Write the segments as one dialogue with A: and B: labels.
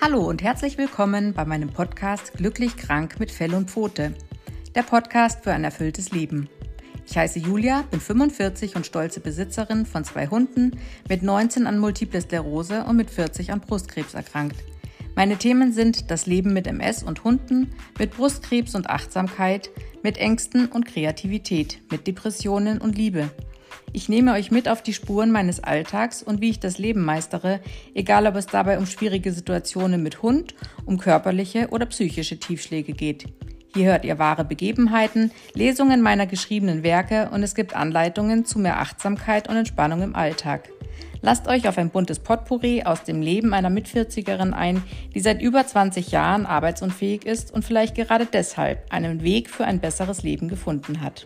A: Hallo und herzlich willkommen bei meinem Podcast Glücklich krank mit Fell und Pfote, der Podcast für ein erfülltes Leben. Ich heiße Julia, bin 45 und stolze Besitzerin von 2 Hunden, mit 19 an Multiple Sklerose und mit 40 an Brustkrebs erkrankt. Meine Themen sind das Leben mit MS und Hunden, mit Brustkrebs und Achtsamkeit, mit Ängsten und Kreativität, mit Depressionen und Liebe. Ich nehme euch mit auf die Spuren meines Alltags und wie ich das Leben meistere, egal ob es dabei um schwierige Situationen mit Hund, um körperliche oder psychische Tiefschläge geht. Hier hört ihr wahre Begebenheiten, Lesungen meiner geschriebenen Werke und es gibt Anleitungen zu mehr Achtsamkeit und Entspannung im Alltag. Lasst euch auf ein buntes Potpourri aus dem Leben einer Mitvierzigerin ein, die seit über 20 Jahren arbeitsunfähig ist und vielleicht gerade deshalb einen Weg für ein besseres Leben gefunden hat.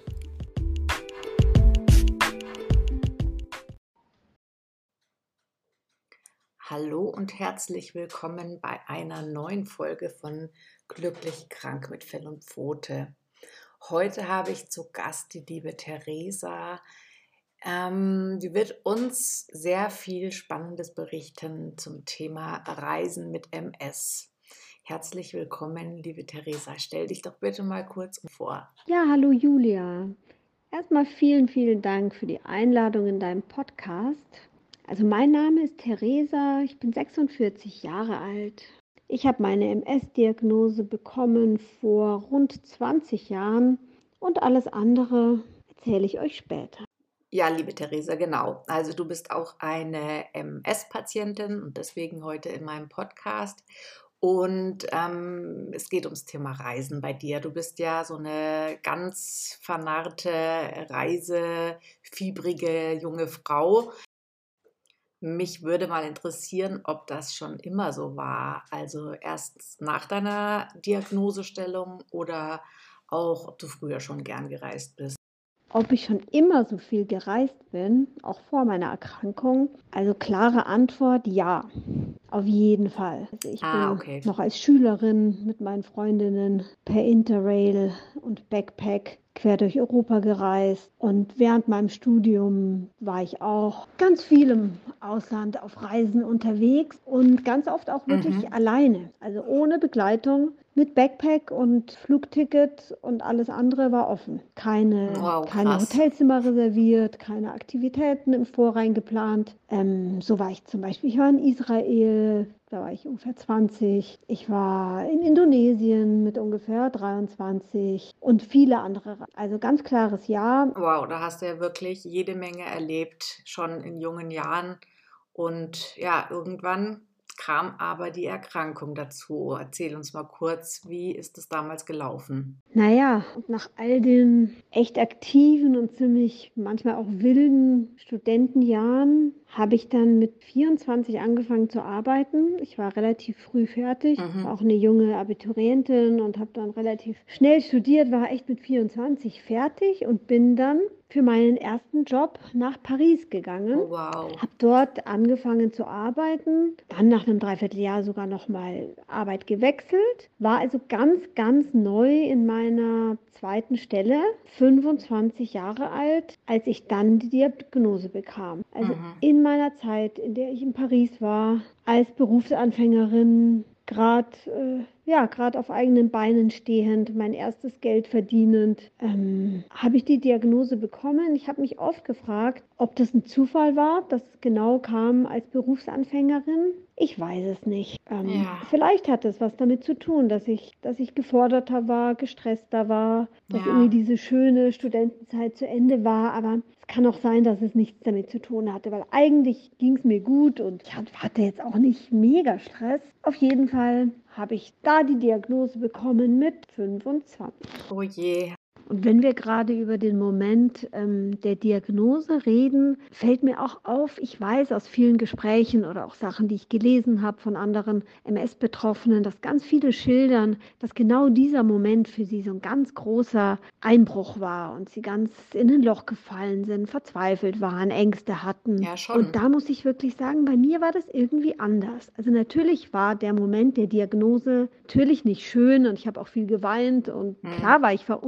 A: Hallo und herzlich willkommen bei einer neuen Folge von Glücklich krank mit Fell und Pfote. Heute habe ich zu Gast die liebe Theresa. Die wird uns sehr viel Spannendes berichten zum Thema Reisen mit MS. Herzlich willkommen, liebe Theresa. Stell dich doch bitte mal kurz vor.
B: Ja, hallo Julia. Erstmal vielen Dank für die Einladung in deinem Podcast. Also mein Name ist Theresa, ich bin 46 Jahre alt. Ich habe meine MS-Diagnose bekommen vor rund 20 Jahren und alles andere erzähle ich euch später.
A: Ja, liebe Theresa, genau. Also du bist auch eine MS-Patientin und deswegen heute in meinem Podcast. Und es geht ums Thema Reisen bei dir. Du bist ja so eine ganz vernarrte, reisefiebrige junge Frau. Mich würde mal interessieren, ob das schon immer so war. Also erst nach deiner Diagnosestellung oder auch, ob du früher schon gern gereist bist.
B: Ob ich schon immer so viel gereist bin, auch vor meiner Erkrankung? Also klare Antwort, ja, auf jeden Fall. Also ich bin
A: Okay.
B: noch als Schülerin mit meinen Freundinnen per Interrail und Backpack quer durch Europa gereist. Und während meinem Studium war ich auch ganz viel im Ausland auf Reisen unterwegs und ganz oft auch wirklich alleine, also ohne Begleitung. Mit Backpack und Flugticket und alles andere war offen. Keine Hotelzimmer reserviert, keine Aktivitäten im Vorrein geplant. So war ich zum Beispiel. Ich war in Israel, da war ich ungefähr 20. Ich war in Indonesien mit ungefähr 23 und viele andere. Also ganz klares Ja.
A: Wow, da hast du ja wirklich jede Menge erlebt, schon in jungen Jahren. Und ja, irgendwann kam aber die Erkrankung dazu. Erzähl uns mal kurz, wie ist es damals gelaufen?
B: Naja, nach all den echt aktiven und ziemlich manchmal auch wilden Studentenjahren habe ich dann mit 24 angefangen zu arbeiten. Ich war relativ früh fertig, war auch eine junge Abiturientin und habe dann relativ schnell studiert, war echt mit 24 fertig und bin dann für meinen ersten Job nach Paris gegangen.
A: Oh, wow.
B: Habe dort angefangen zu arbeiten, dann nach einem Dreivierteljahr sogar nochmal Arbeit gewechselt, war also ganz neu in meiner zweiten Stelle, 25 Jahre alt, als ich dann die Diagnose bekam. Also in meiner Zeit, in der ich in Paris war, als Berufsanfängerin, gerade auf eigenen Beinen stehend, mein erstes Geld verdienend, habe ich die Diagnose bekommen. Ich habe mich oft gefragt, ob das ein Zufall war, dass es genau kam als Berufsanfängerin. Ich weiß es nicht. Vielleicht hat es was damit zu tun, dass ich geforderter war, gestresster war, dass irgendwie diese schöne Studentenzeit zu Ende war, aber es kann auch sein, dass es nichts damit zu tun hatte, weil eigentlich ging es mir gut und ich hatte jetzt auch nicht mega Stress. Auf jeden Fall habe ich da die Diagnose bekommen mit 25.
A: Oh je.
B: Und wenn wir gerade über den Moment der Diagnose reden, fällt mir auch auf, ich weiß aus vielen Gesprächen oder auch Sachen, die ich gelesen habe von anderen MS-Betroffenen, dass ganz viele schildern, dass genau dieser Moment für sie so ein ganz großer Einbruch war und sie ganz in ein Loch gefallen sind, verzweifelt waren, Ängste hatten.
A: Ja, schon.
B: Und da muss ich wirklich sagen, bei mir war das irgendwie anders. Also natürlich war der Moment der Diagnose natürlich nicht schön und ich habe auch viel geweint und klar war ich verunsichert.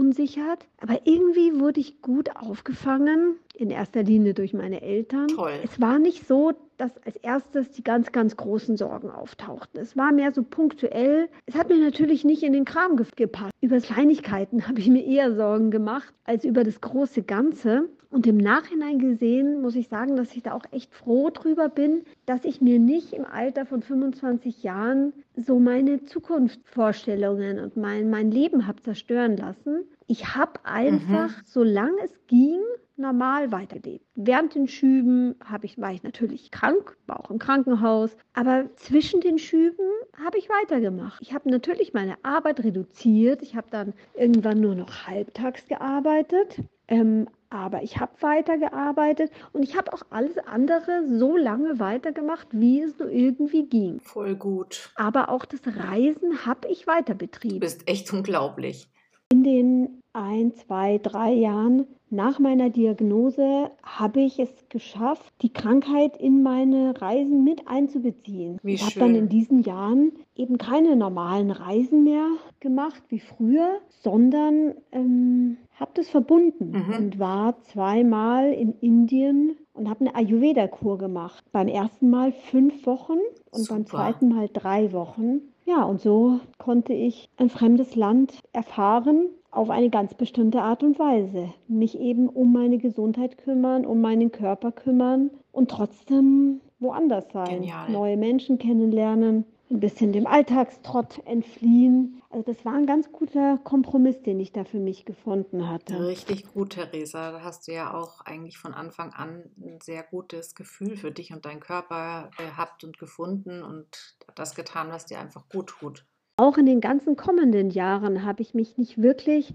B: hat. Aber irgendwie wurde ich gut aufgefangen, in erster Linie durch meine Eltern.
A: Toll.
B: Es war nicht so, dass als erstes die ganz, ganz großen Sorgen auftauchten. Es war mehr so punktuell. Es hat mir natürlich nicht in den Kram gepasst. Über Kleinigkeiten habe ich mir eher Sorgen gemacht, als über das große Ganze. Und im Nachhinein gesehen muss ich sagen, dass ich da auch echt froh drüber bin, dass ich mir nicht im Alter von 25 Jahren so meine Zukunftsvorstellungen und mein Leben habe zerstören lassen. Ich habe einfach, solange es ging, normal weitergelebt. Während den Schüben war ich natürlich krank, war auch im Krankenhaus, aber zwischen den Schüben habe ich weitergemacht. Ich habe natürlich meine Arbeit reduziert. Ich habe dann irgendwann nur noch halbtags gearbeitet. Aber ich habe weitergearbeitet und ich habe auch alles andere so lange weitergemacht, wie es nur irgendwie ging.
A: Voll gut.
B: Aber auch das Reisen habe ich weiter
A: Du
B: betrieben.
A: bist echt unglaublich.
B: In den 1, 2, 3 Jahren nach meiner Diagnose habe ich es geschafft, die Krankheit in meine Reisen mit einzubeziehen.
A: Wie
B: Ich habe dann in
A: schön.
B: diesen Jahren eben keine normalen Reisen mehr gemacht wie früher, sondern habe das verbunden und war 2-mal in Indien und habe eine Ayurveda-Kur gemacht. Beim ersten Mal 5 Wochen und beim
A: Super.
B: zweiten Mal 3 Wochen. Ja, und so konnte ich ein fremdes Land erfahren auf eine ganz bestimmte Art und Weise. Mich eben um meine Gesundheit kümmern, um meinen Körper kümmern und trotzdem woanders sein.
A: Genial.
B: Neue Menschen kennenlernen, ein bisschen dem Alltagstrott entfliehen. Also das war ein ganz guter Kompromiss, den ich da für mich gefunden hatte.
A: Richtig gut, Theresa. Da hast du ja auch eigentlich von Anfang an ein sehr gutes Gefühl für dich und deinen Körper gehabt und gefunden und das getan, was dir einfach gut tut.
B: Auch in den ganzen kommenden Jahren habe ich mich nicht wirklich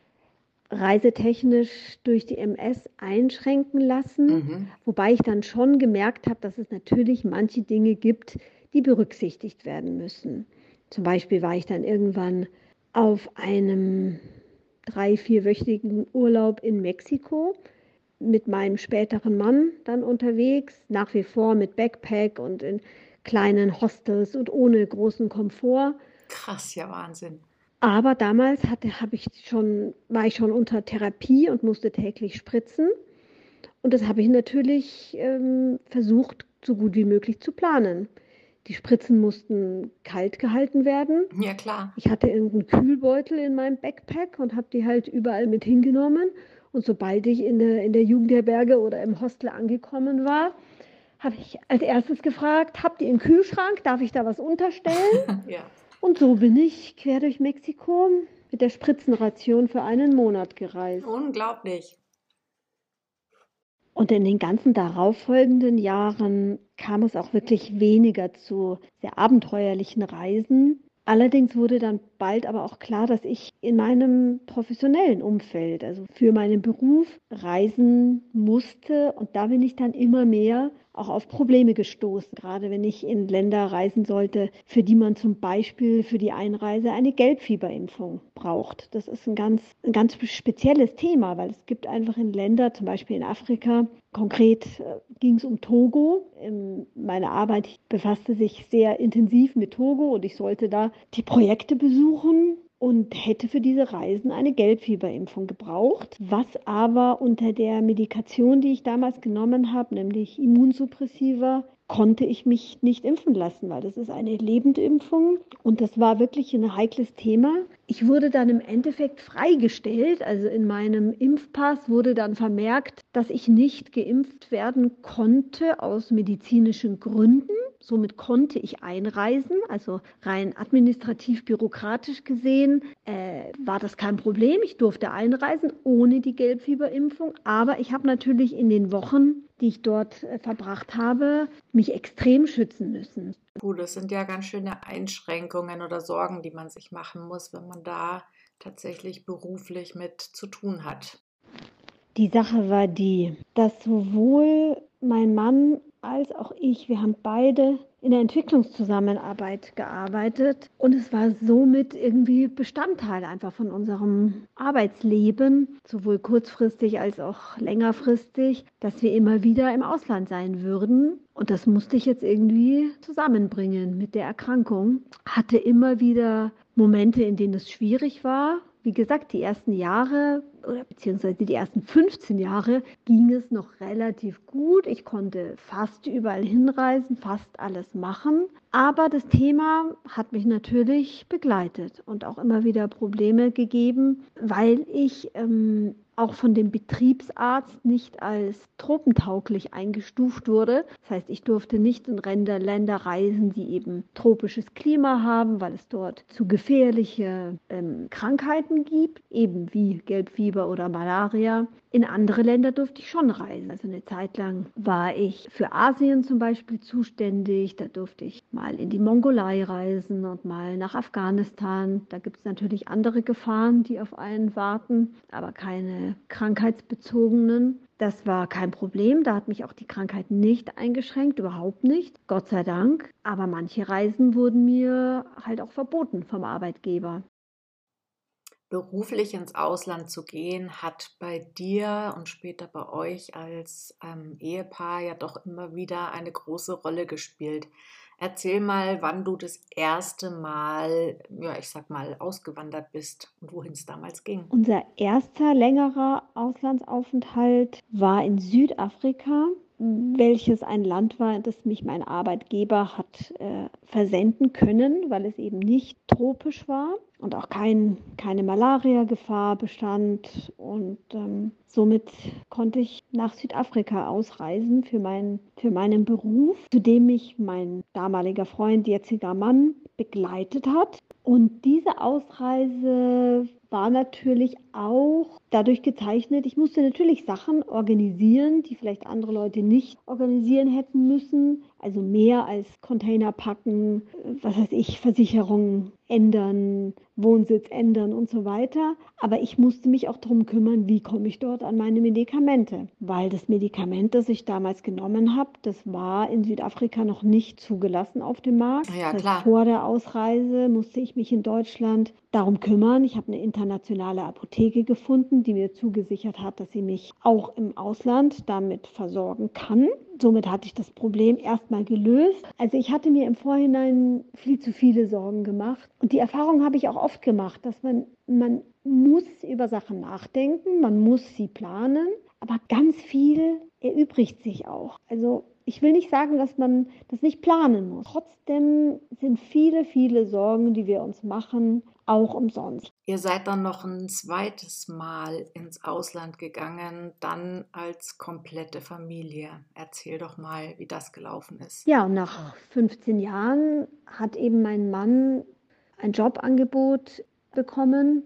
B: reisetechnisch durch die MS einschränken lassen, wobei ich dann schon gemerkt habe, dass es natürlich manche Dinge gibt, die berücksichtigt werden müssen. Zum Beispiel war ich dann irgendwann auf einem 3-, 4-wöchigen Urlaub in Mexiko mit meinem späteren Mann dann unterwegs, nach wie vor mit Backpack und in kleinen Hostels und ohne großen Komfort.
A: Krass, ja Wahnsinn.
B: Aber damals war ich schon unter Therapie und musste täglich spritzen. Und das habe ich natürlich versucht, so gut wie möglich zu planen. Die Spritzen mussten kalt gehalten werden.
A: Ja, klar.
B: Ich hatte irgendeinen Kühlbeutel in meinem Backpack und habe die halt überall mit hingenommen. Und sobald ich in der Jugendherberge oder im Hostel angekommen war, habe ich als erstes gefragt, habt ihr einen Kühlschrank? Darf ich da was unterstellen?
A: Ja.
B: Und so bin ich quer durch Mexiko mit der Spritzenration für einen Monat gereist.
A: Unglaublich.
B: Und in den ganzen darauffolgenden Jahren kam es auch wirklich weniger zu sehr abenteuerlichen Reisen. Allerdings wurde dann bald aber auch klar, dass ich in meinem professionellen Umfeld, also für meinen Beruf, reisen musste. Und da bin ich dann immer mehr auch auf Probleme gestoßen, gerade wenn ich in Länder reisen sollte, für die man zum Beispiel für die Einreise eine Gelbfieberimpfung braucht. Das ist ein ganz spezielles Thema, weil es gibt einfach in Länder, zum Beispiel in Afrika, konkret ging es um Togo. Meine Arbeit befasste sich sehr intensiv mit Togo und ich sollte da die Projekte besuchen und hätte für diese Reisen eine Gelbfieberimpfung gebraucht, was aber unter der Medikation, die ich damals genommen habe, nämlich Immunsuppressiva, konnte ich mich nicht impfen lassen, weil das ist eine Lebendimpfung und das war wirklich ein heikles Thema. Ich wurde dann im Endeffekt freigestellt, also in meinem Impfpass wurde dann vermerkt, dass ich nicht geimpft werden konnte aus medizinischen Gründen. Somit konnte ich einreisen, also rein administrativ-bürokratisch gesehen war das kein Problem. Ich durfte einreisen ohne die Gelbfieberimpfung, aber ich habe natürlich in den Wochen, die ich dort verbracht habe, mich extrem schützen müssen.
A: Das sind ja ganz schöne Einschränkungen oder Sorgen, die man sich machen muss, wenn man da tatsächlich beruflich mit zu tun hat.
B: Die Sache war die, dass sowohl mein Mann als auch ich, wir haben beide in der Entwicklungszusammenarbeit gearbeitet und es war somit irgendwie Bestandteil einfach von unserem Arbeitsleben, sowohl kurzfristig als auch längerfristig, dass wir immer wieder im Ausland sein würden. Und das musste ich jetzt irgendwie zusammenbringen mit der Erkrankung. Hatte immer wieder Momente, in denen es schwierig war, wie gesagt, die ersten Jahre oder beziehungsweise die ersten 15 Jahre ging es noch relativ gut. Ich konnte fast überall hinreisen, fast alles machen. Aber das Thema hat mich natürlich begleitet und auch immer wieder Probleme gegeben, weil ich auch von dem Betriebsarzt nicht als tropentauglich eingestuft wurde. Das heißt, ich durfte nicht in Länder reisen, die eben tropisches Klima haben, weil es dort zu gefährliche Krankheiten gibt, eben wie Gelbfieber oder Malaria. In andere Länder durfte ich schon reisen. Also eine Zeit lang war ich für Asien zum Beispiel zuständig. Da durfte ich mal in die Mongolei reisen und mal nach Afghanistan. Da gibt es natürlich andere Gefahren, die auf einen warten, aber keine krankheitsbezogenen. Das war kein Problem. Da hat mich auch die Krankheit nicht eingeschränkt, überhaupt nicht. Gott sei Dank. Aber manche Reisen wurden mir halt auch verboten vom Arbeitgeber.
A: Beruflich ins Ausland zu gehen, hat bei dir und später bei euch als Ehepaar ja doch immer wieder eine große Rolle gespielt. Erzähl mal, wann du das erste Mal, ja, ich sag mal, ausgewandert bist und wohin es damals ging.
B: Unser erster längerer Auslandsaufenthalt war in Südafrika, welches ein Land war, das mich mein Arbeitgeber hat versenden können, weil es eben nicht tropisch war und auch keine Malaria-Gefahr bestand. Und somit konnte ich nach Südafrika ausreisen für meinen Beruf, zu dem mich mein damaliger Freund, jetziger Mann, begleitet hat. Und diese Ausreise war natürlich auch dadurch gezeichnet, ich musste natürlich Sachen organisieren, die vielleicht andere Leute nicht organisieren hätten müssen. Also mehr als Container packen, was weiß ich, Versicherungen ändern, Wohnsitz ändern und so weiter. Aber ich musste mich auch darum kümmern, wie komme ich dort an meine Medikamente. Weil das Medikament, das ich damals genommen habe, das war in Südafrika noch nicht zugelassen auf dem Markt.
A: Ja,
B: Das heißt,
A: klar.
B: vor der Ausreise musste ich mich in Deutschland darum kümmern. Ich habe eine internationale Apotheke gefunden, die mir zugesichert hat, dass sie mich auch im Ausland damit versorgen kann. Somit hatte ich das Problem erstmal gelöst. Also ich hatte mir im Vorhinein viel zu viele Sorgen gemacht. Und die Erfahrung habe ich auch oft gemacht, dass man muss über Sachen nachdenken, man muss sie planen, aber ganz viel erübrigt sich auch. Also ich will nicht sagen, dass man das nicht planen muss. Trotzdem sind viele, viele Sorgen, die wir uns machen, auch umsonst.
A: Ihr seid dann noch ein zweites Mal ins Ausland gegangen, dann als komplette Familie. Erzähl doch mal, wie das gelaufen ist.
B: Ja, und nach 15 Jahren hat eben mein Mann ein Jobangebot bekommen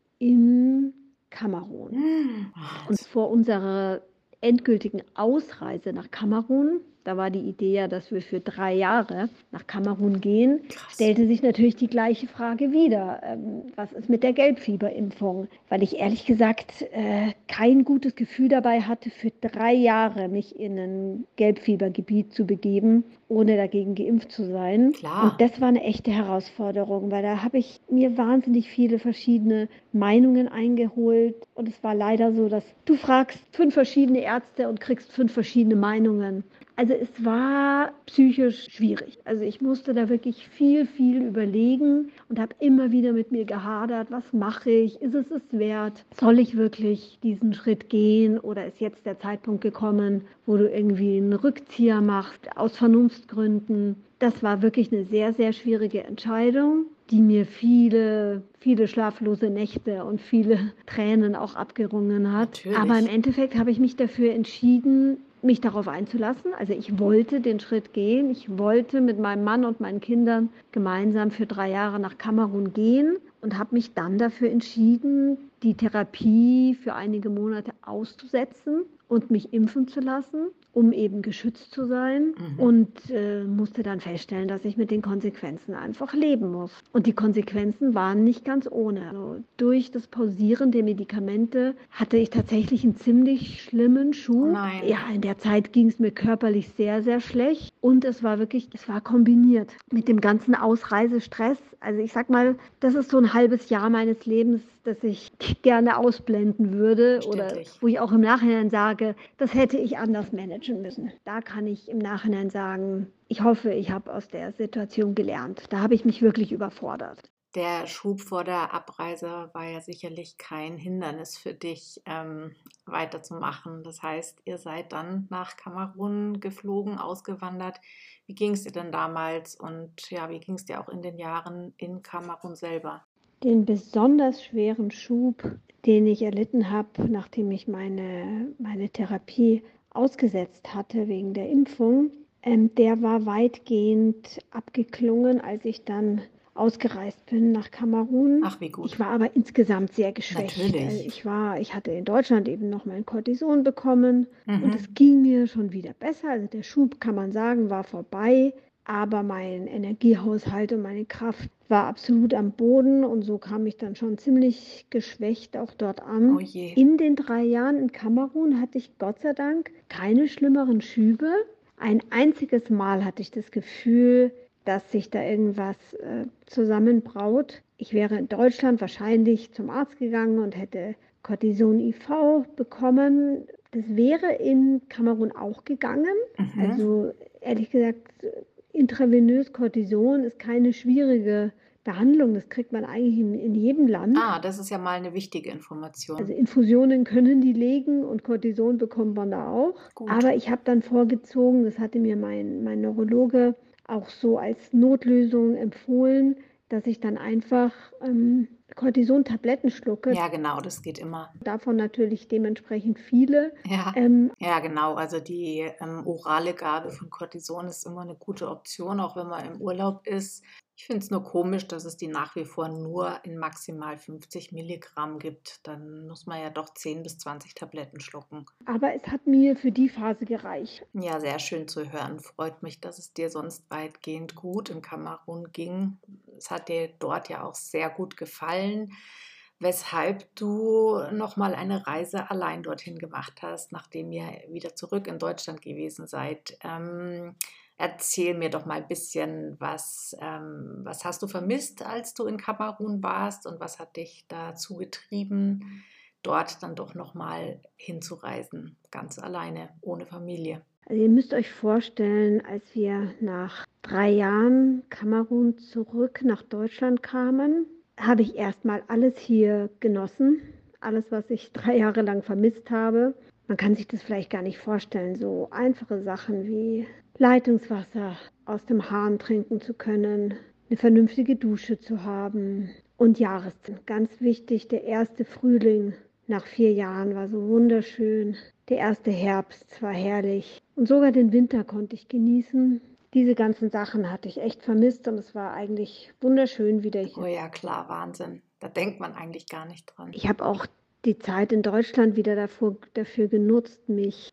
B: in Kamerun. Und vor unserer endgültigen Ausreise nach Kamerun, da war die Idee ja, dass wir für 3 Jahre nach Kamerun gehen,
A: Krass.
B: stellte sich natürlich die gleiche Frage wieder. Was ist mit der Gelbfieberimpfung? Weil ich ehrlich gesagt kein gutes Gefühl dabei hatte, für 3 Jahre mich in ein Gelbfiebergebiet zu begeben, ohne dagegen geimpft zu sein.
A: Klar.
B: Und das war eine echte Herausforderung, weil da habe ich mir wahnsinnig viele verschiedene Meinungen eingeholt. Und es war leider so, dass du fragst 5 verschiedene Ärzte und kriegst 5 verschiedene Meinungen. Also es war psychisch schwierig. Also ich musste da wirklich viel, viel überlegen und habe immer wieder mit mir gehadert, was mache ich? Ist es wert? Soll ich wirklich diesen Schritt gehen oder ist jetzt der Zeitpunkt gekommen, wo du irgendwie einen Rückzieher machst aus Vernunftsgründen? Das war wirklich eine sehr, sehr schwierige Entscheidung, die mir viele, viele schlaflose Nächte und viele Tränen auch abgerungen hat.
A: Natürlich.
B: Aber im Endeffekt habe ich mich dafür entschieden, mich darauf einzulassen. Also ich wollte den Schritt gehen. Ich wollte mit meinem Mann und meinen Kindern gemeinsam für 3 Jahre nach Kamerun gehen und habe mich dann dafür entschieden, die Therapie für einige Monate auszusetzen und mich impfen zu lassen, um eben geschützt zu sein. Und musste dann feststellen, dass ich mit den Konsequenzen einfach leben muss. Und die Konsequenzen waren nicht ganz ohne. Also durch das Pausieren der Medikamente hatte ich tatsächlich einen ziemlich schlimmen Schub.
A: Oh nein.
B: Ja, in der Zeit ging es mir körperlich sehr, sehr schlecht. Und es war kombiniert mit dem ganzen Ausreisestress. Also ich sag mal, das ist so ein halbes Jahr meines Lebens, das ich gerne ausblenden würde oder
A: Verständlich.
B: wo ich auch im Nachhinein sage, das hätte ich anders managen müssen. Da kann ich im Nachhinein sagen, ich hoffe, ich habe aus der Situation gelernt. Da habe ich mich wirklich überfordert.
A: Der Schub vor der Abreise war ja sicherlich kein Hindernis für dich, weiterzumachen. Das heißt, ihr seid dann nach Kamerun geflogen, ausgewandert. Wie ging es dir denn damals und ja, wie ging es dir auch in den Jahren in Kamerun selber?
B: Den besonders schweren Schub, den ich erlitten habe, nachdem ich meine Therapie ausgesetzt hatte wegen der Impfung, der war weitgehend abgeklungen, als ich dann ausgereist bin nach Kamerun.
A: Ach, wie
B: Ich
A: gut.
B: war aber insgesamt sehr geschwächt.
A: Natürlich.
B: Ich hatte in Deutschland eben noch mein Cortison bekommen und es
A: Mhm.
B: ging mir schon wieder besser. Also der Schub, kann man sagen, war vorbei, aber mein Energiehaushalt und meine Kraft war absolut am Boden und so kam ich dann schon ziemlich geschwächt auch dort
A: Oh
B: an.
A: je.
B: In den 3 Jahren in Kamerun hatte ich Gott sei Dank keine schlimmeren Schübe. Ein einziges Mal hatte ich das Gefühl, dass sich da irgendwas zusammenbraut. Ich wäre in Deutschland wahrscheinlich zum Arzt gegangen und hätte Cortison IV bekommen. Das wäre in Kamerun auch gegangen.
A: Mhm.
B: Also ehrlich gesagt, intravenös Cortison ist keine schwierige Behandlung. Das kriegt man eigentlich in jedem Land.
A: Ah, das ist ja mal eine wichtige
B: Also
A: Information.
B: Infusionen können die legen und Cortison bekommt man da auch.
A: Gut.
B: Aber ich habe dann vorgezogen, das hatte mir mein Neurologe auch so als Notlösung empfohlen, dass ich dann einfach Cortison-Tabletten schlucke.
A: Ja, genau, das geht immer.
B: Davon natürlich dementsprechend viele.
A: Ja,
B: Ähm,
A: ja, genau. Also die orale Gabe von Cortison ist immer eine gute Option, auch wenn man im Urlaub ist. Ich finde es nur komisch, dass es die nach wie vor nur in maximal 50 Milligramm gibt. Dann muss man ja doch 10 bis 20 Tabletten schlucken.
B: aber es hat mir für die Phase gereicht.
A: Ja, sehr schön zu hören. Freut mich, dass es dir sonst weitgehend gut in Kamerun ging. Es hat dir dort ja auch sehr gut gefallen, weshalb du nochmal eine Reise allein dorthin gemacht hast, nachdem ihr wieder zurück in Deutschland gewesen seid. Erzähl mir doch mal ein bisschen, was hast du vermisst, als du in Kamerun warst und was hat dich dazu getrieben, dort dann doch nochmal hinzureisen, ganz alleine, ohne Familie.
B: Also ihr müsst euch vorstellen, als wir nach 3 Jahren Kamerun zurück nach Deutschland kamen, habe ich erstmal alles hier genossen. Alles, was ich 3 Jahre lang vermisst habe. Man kann sich das vielleicht gar nicht vorstellen. So einfache Sachen wie Leitungswasser aus dem Hahn trinken zu können, eine vernünftige Dusche zu haben und Jahreszeiten. Ganz wichtig, der erste Frühling nach 4 Jahren war so wunderschön. Der erste Herbst war herrlich. Und sogar den Winter konnte ich genießen. Diese ganzen Sachen hatte ich echt vermisst und es war eigentlich wunderschön wieder
A: Oh
B: hier.
A: ja, klar, Wahnsinn. Da denkt man eigentlich gar nicht dran.
B: Ich habe auch die Zeit in Deutschland wieder dafür genutzt, mich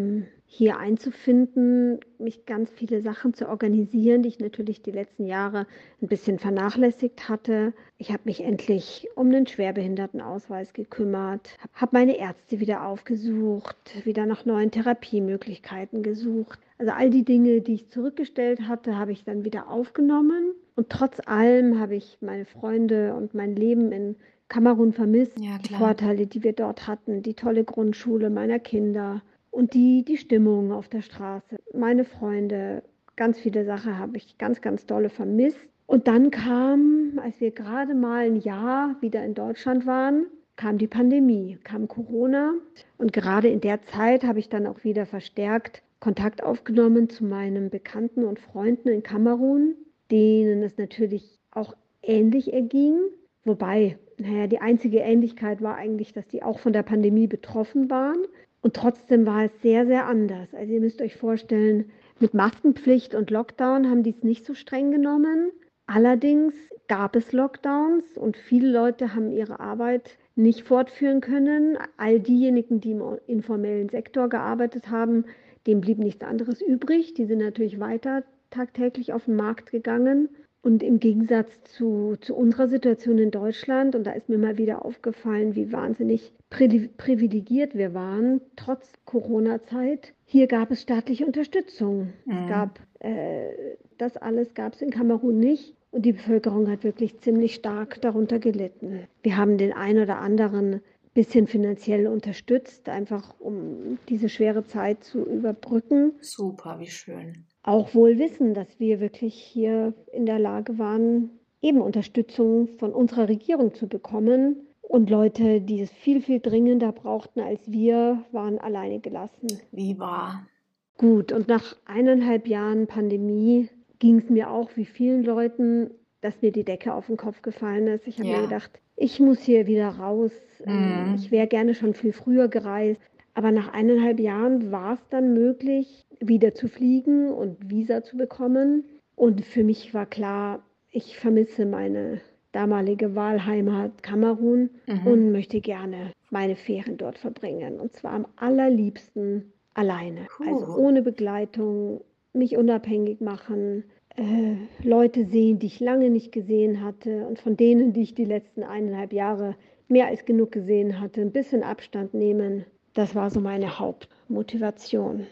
B: hier einzufinden, mich ganz viele Sachen zu organisieren, die ich natürlich die letzten Jahre ein bisschen vernachlässigt hatte. Ich habe mich endlich um den Schwerbehindertenausweis gekümmert, habe meine Ärzte wieder aufgesucht, wieder nach neuen Therapiemöglichkeiten gesucht. Also all die Dinge, die ich zurückgestellt hatte, habe ich dann wieder aufgenommen. Und trotz allem habe ich meine Freunde und mein Leben in Kamerun vermisst.
A: Ja,
B: Die
A: klar.
B: Vorteile, die wir dort hatten, die tolle Grundschule meiner Kinder und die Stimmung auf der Straße, meine Freunde, ganz viele Sachen habe ich ganz, ganz dolle vermisst. Und dann kam, als wir gerade mal ein Jahr wieder in Deutschland waren, kam die Pandemie, kam Corona. Und gerade in der Zeit habe ich dann auch wieder verstärkt Kontakt aufgenommen zu meinen Bekannten und Freunden in Kamerun, denen es natürlich auch ähnlich erging. Wobei, naja, die einzige Ähnlichkeit war eigentlich, dass die auch von der Pandemie betroffen waren. Und trotzdem war es sehr, sehr anders. Also ihr müsst euch vorstellen, mit Maskenpflicht und Lockdown haben die es nicht so streng genommen. Allerdings gab es Lockdowns und viele Leute haben ihre Arbeit nicht fortführen können. All diejenigen, die im informellen Sektor gearbeitet haben, dem blieb nichts anderes übrig. Die sind natürlich weiter tagtäglich auf den Markt gegangen. Und im Gegensatz zu unserer Situation in Deutschland, und da ist mir mal wieder aufgefallen, wie wahnsinnig privilegiert wir waren, trotz Corona-Zeit, hier gab es staatliche Unterstützung. Es
A: Mhm.
B: gab, das alles gab es in Kamerun nicht. Und die Bevölkerung hat wirklich ziemlich stark darunter gelitten. Wir haben den einen oder anderen bisschen finanziell unterstützt, einfach um diese schwere Zeit zu überbrücken.
A: Super, wie schön.
B: Auch wohl wissen, dass wir wirklich hier in der Lage waren, eben Unterstützung von unserer Regierung zu bekommen. Und Leute, die es viel, viel dringender brauchten als wir, waren alleine gelassen.
A: Wie war?
B: Gut, und nach 1,5 Jahren Pandemie ging es mir auch wie vielen Leuten, dass mir die Decke auf den Kopf gefallen ist. Ich habe mir
A: Ja.
B: gedacht, ich muss hier wieder raus. Ich wäre gerne schon viel früher gereist. Aber nach 1,5 Jahren war es dann möglich, wieder zu fliegen und Visa zu bekommen. Und für mich war klar, ich vermisse meine damalige Wahlheimat Kamerun und möchte gerne meine Ferien dort verbringen. Und zwar am allerliebsten alleine, also
A: Puh.
B: ohne Begleitung, mich unabhängig machen, Leute sehen, die ich lange nicht gesehen hatte und von denen, die ich die letzten 1,5 Jahre mehr als genug gesehen hatte, ein bisschen Abstand nehmen. Das war so meine Hauptmotivation.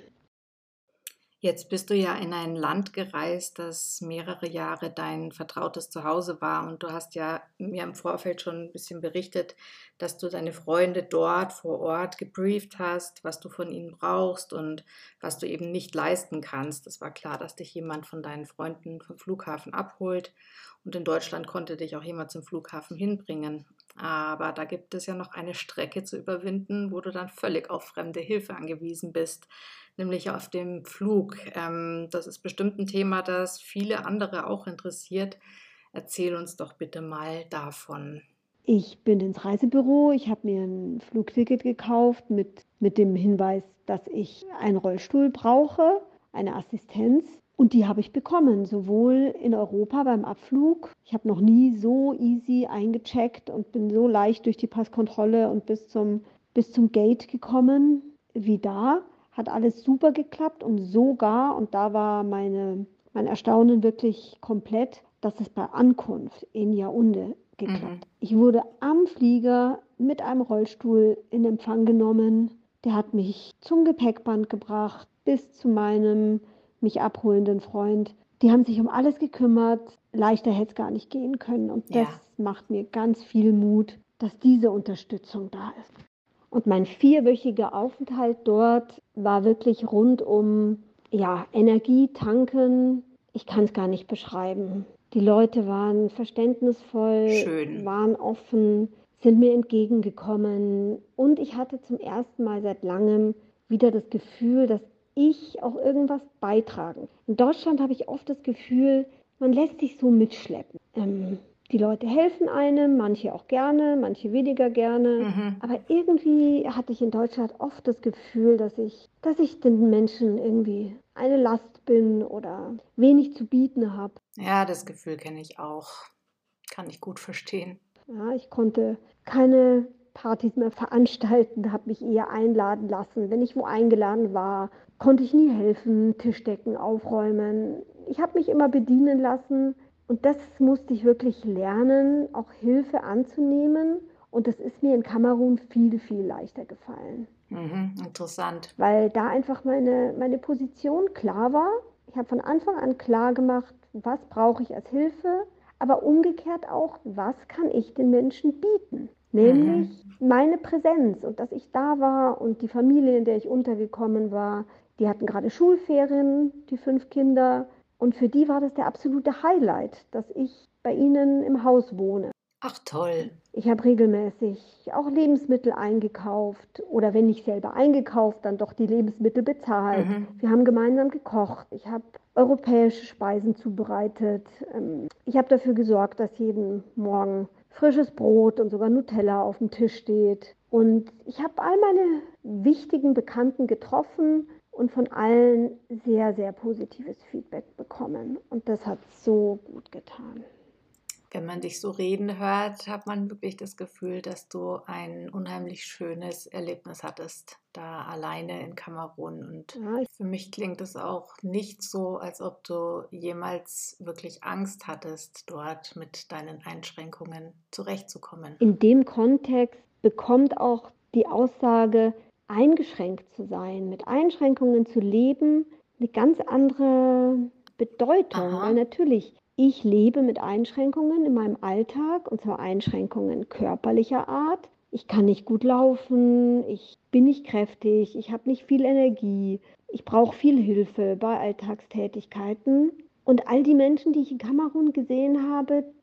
A: Jetzt bist du ja in ein Land gereist, das mehrere Jahre dein vertrautes Zuhause war. Und du hast ja mir im Vorfeld schon ein bisschen berichtet, dass du deine Freunde dort vor Ort gebrieft hast, was du von ihnen brauchst und was du eben nicht leisten kannst. Es war klar, dass dich jemand von deinen Freunden vom Flughafen abholt. Und in Deutschland konnte dich auch jemand zum Flughafen hinbringen. Aber da gibt es ja noch eine Strecke zu überwinden, wo du dann völlig auf fremde Hilfe angewiesen bist, nämlich auf dem Flug. Das ist bestimmt ein Thema, das viele andere auch interessiert. Erzähl uns doch bitte mal davon.
B: Ich bin ins Reisebüro, ich habe mir ein Flugticket gekauft mit dem Hinweis, dass ich einen Rollstuhl brauche, eine Assistenz. Und die habe ich bekommen, sowohl in Europa beim Abflug. Ich habe noch nie so easy eingecheckt und bin so leicht durch die Passkontrolle und bis zum Gate gekommen wie da. Hat alles super geklappt und sogar, und da war mein Erstaunen wirklich komplett, dass es bei Ankunft in Yaoundé geklappt. Ich wurde am Flieger mit einem Rollstuhl in Empfang genommen. Der hat mich zum Gepäckband gebracht, bis zu meinem mich abholenden Freund. Die haben sich um alles gekümmert. Leichter hätte es gar nicht gehen können. Und das
A: Ja.
B: macht mir ganz viel Mut, dass diese Unterstützung da ist. Und mein 4-wöchiger Aufenthalt dort war wirklich rund um, ja, Energie tanken. Ich kann es gar nicht beschreiben. Die Leute waren verständnisvoll,
A: Schön.
B: waren offen, sind mir entgegengekommen. Und ich hatte zum ersten Mal seit langem wieder das Gefühl, dass ich auch irgendwas beitragen. In Deutschland habe ich oft das Gefühl, man lässt sich so mitschleppen. Die Leute helfen einem, manche auch gerne, manche weniger gerne. Aber irgendwie hatte ich in Deutschland oft das Gefühl, dass ich den Menschen irgendwie eine Last bin oder wenig zu bieten habe.
A: Ja, das Gefühl kenne ich auch. Kann ich gut verstehen.
B: Ja, ich konnte keine Partys mehr veranstalten, habe mich eher einladen lassen. Wenn ich wo eingeladen war, konnte ich nie helfen, Tischdecken aufräumen. Ich habe mich immer bedienen lassen und das musste ich wirklich lernen, auch Hilfe anzunehmen. Und das ist mir in Kamerun viel, viel leichter gefallen,
A: Interessant.
B: weil da einfach meine Position klar war. Ich habe von Anfang an klar gemacht, was brauche ich als Hilfe, aber umgekehrt auch, was kann ich den Menschen bieten? Nämlich meine Präsenz und dass ich da war und die Familie, in der ich untergekommen war, die hatten gerade Schulferien, die 5 Kinder. Und für die war das der absolute Highlight, dass ich bei ihnen im Haus wohne.
A: Ach toll.
B: Ich habe regelmäßig auch Lebensmittel eingekauft oder wenn nicht selber eingekauft, dann doch die Lebensmittel bezahlt. Wir haben gemeinsam gekocht. Ich habe europäische Speisen zubereitet. Ich habe dafür gesorgt, dass jeden Morgen frisches Brot und sogar Nutella auf dem Tisch steht. Und ich habe all meine wichtigen Bekannten getroffen und von allen sehr, sehr positives Feedback bekommen. Und das hat so gut getan.
A: Wenn man dich so reden hört, hat man wirklich das Gefühl, dass du ein unheimlich schönes Erlebnis hattest, da alleine in Kamerun. Und
B: Ja,
A: für mich klingt es auch nicht so, als ob du jemals wirklich Angst hattest, dort mit deinen Einschränkungen zurechtzukommen.
B: in dem Kontext bekommt auch die Aussage, eingeschränkt zu sein, mit Einschränkungen zu leben, eine ganz andere Bedeutung, weil
A: Aha.
B: natürlich ich lebe mit Einschränkungen in meinem Alltag, und zwar Einschränkungen körperlicher Art. Ich kann nicht gut laufen, ich bin nicht kräftig, ich habe nicht viel Energie, ich brauche viel Hilfe bei Alltagstätigkeiten. Und all die Menschen, die ich in Kamerun gesehen habe,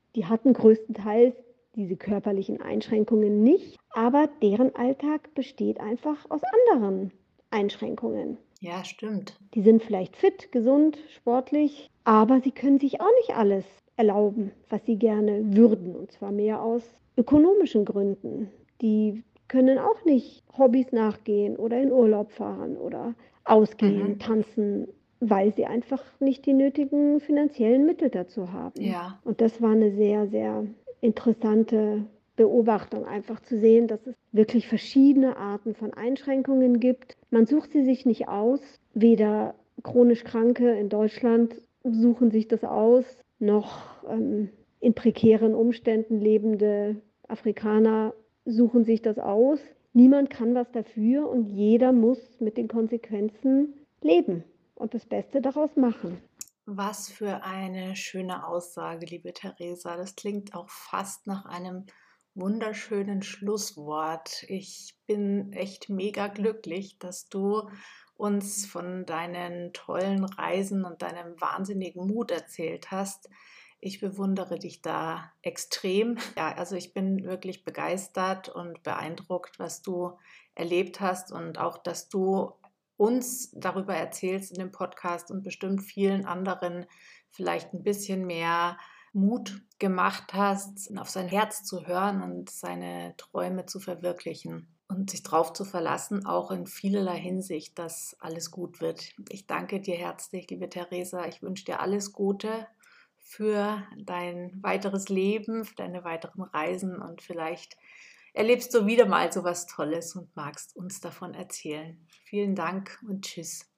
B: Die hatten größtenteils diese körperlichen Einschränkungen nicht, aber deren Alltag besteht einfach aus anderen Einschränkungen.
A: Ja, stimmt.
B: Die sind vielleicht fit, gesund, sportlich, aber sie können sich auch nicht alles erlauben, was sie gerne würden, und zwar mehr aus ökonomischen Gründen. Die können auch nicht Hobbys nachgehen oder in Urlaub fahren oder ausgehen, tanzen, weil sie einfach nicht die nötigen finanziellen Mittel dazu haben.
A: Ja.
B: Und das war eine sehr, sehr interessante Beobachtung, einfach zu sehen, dass es wirklich verschiedene Arten von Einschränkungen gibt. Man sucht sie sich nicht aus. Weder chronisch Kranke in Deutschland suchen sich das aus, noch in prekären Umständen lebende Afrikaner suchen sich das aus. Niemand kann was dafür und jeder muss mit den Konsequenzen leben und das Beste daraus machen.
A: Was für eine schöne Aussage, liebe Theresa. Das klingt auch fast nach einem wunderschönen Schlusswort. Ich bin echt mega glücklich, dass du uns von deinen tollen Reisen und deinem wahnsinnigen Mut erzählt hast. Ich bewundere dich da extrem. Ja, also ich bin wirklich begeistert und beeindruckt, was du erlebt hast und auch, dass du uns darüber erzählst in dem Podcast und bestimmt vielen anderen vielleicht ein bisschen mehr Mut gemacht hast, auf sein Herz zu hören und seine Träume zu verwirklichen und sich darauf zu verlassen, auch in vielerlei Hinsicht, dass alles gut wird. Ich danke dir herzlich, liebe Theresa. Ich wünsche dir alles Gute für dein weiteres Leben, für deine weiteren Reisen und vielleicht erlebst du wieder mal so was Tolles und magst uns davon erzählen. Vielen Dank und tschüss.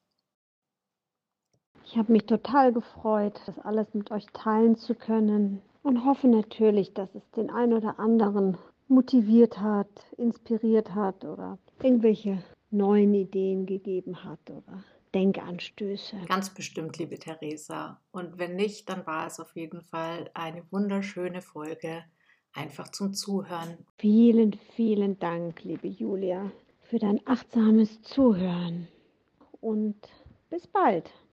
B: Ich habe mich total gefreut, das alles mit euch teilen zu können und hoffe natürlich, dass es den einen oder anderen motiviert hat, inspiriert hat oder irgendwelche neuen Ideen gegeben hat oder Denkanstöße.
A: Ganz bestimmt, liebe Theresa. Und wenn nicht, dann war es auf jeden Fall eine wunderschöne Folge, einfach zum Zuhören.
B: Vielen, vielen Dank, liebe Julia, für dein achtsames Zuhören und bis bald.